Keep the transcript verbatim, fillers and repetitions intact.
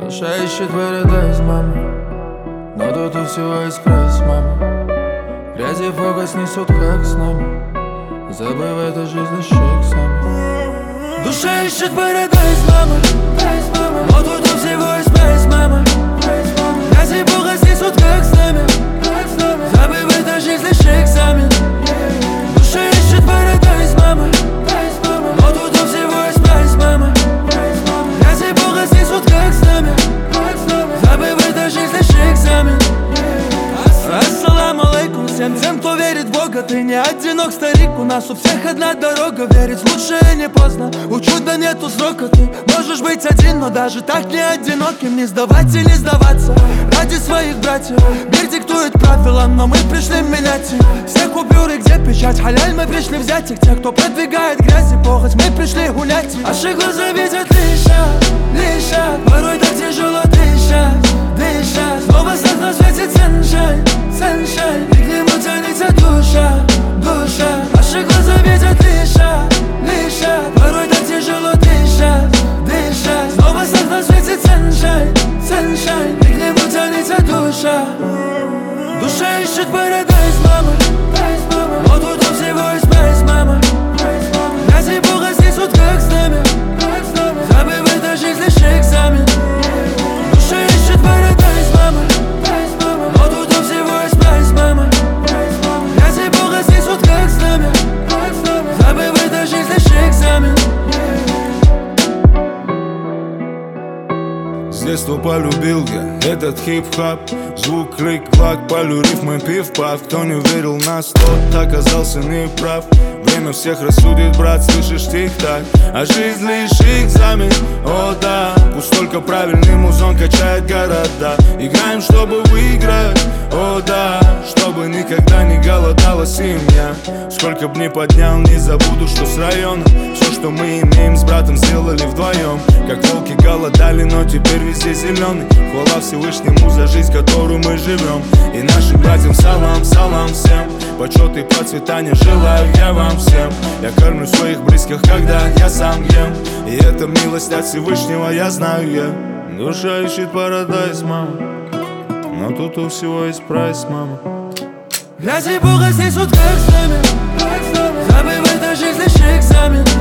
Душа ищет парадайз, мама, но тут у всего экспресс, мама. Грязи фокус несут, как с нами, забывает о жизни шейксами. Душа ищет парадайз, мама, но тут у всего экспресс, мама. Грязи фокус несут, как с нами, забывает о жизни шейксами. Душа ищет парадайз, мама, но тут у всего экспресс, мама. Грязи фокус несут, как с нами, забывает о жизни шейксами. Ассаламу алейкум всем тем, кто верит в Бога. Ты не одинок, старик, у нас у всех одна дорога. Верить лучше не поздно, у чуда нету срока. Ты можешь быть один, но даже так не одиноким. Не сдавать и не сдаваться ради своих братьев. Мир диктует правила, но мы пришли менять их. Все купюры, где печать, халяль, мы пришли взять их. Те, кто продвигает грязь и похоть, мы пришли гулять. Наши глаза видят лишь, лишь порой так тяжело дышать, дышать. Снова свет на свете sunshine, sunshine, и к нему тянется душа, душа. Наши глаза видят лишь, лишь порой так тяжело дышать, дышать. Снова свет на свете sunshine, sunshine, и к нему тянется душа. Душа ищет парадайз, мама, но тут у всего есть прайс, мама. Грязи Бога снесут, как с нами, забывает о жизни шейксами. Душа ищет парадайз, мама, но тут у всего есть прайс, мама. Грязи Бога снесут, как с нами, забывает о жизни шейксами. С детства полюбил я этот хип-хап. Звук, крик, клак, полю рифмы, пив-пав. Кто не верил в нас, тот оказался неправ. Время всех рассудит, брат, слышишь, тик-так. А жизнь лишь экзамен, о да. Пусть только правильный музон качает города. Играем, чтобы выиграть, о да. Чтобы никогда не голодала семья. Сколько б ни поднял, не забуду, что с района все, что мы имеем, с братом сделали вдвоем. Как волки голодали, но теперь везде зеленый. Хвала Всевышнему за жизнь, которую мы живем. И нашим братьям салам, салам всем. Почет и процветания желаю я вам всем. Я кормлю своих близких, когда я сам ем. И это милость от Всевышнего, я знаю я. Душа ищет парадайз, мама, но тут у всего есть прайс, мама. Грязи Бога снесут, как с нами, забывает о жизни шейксами.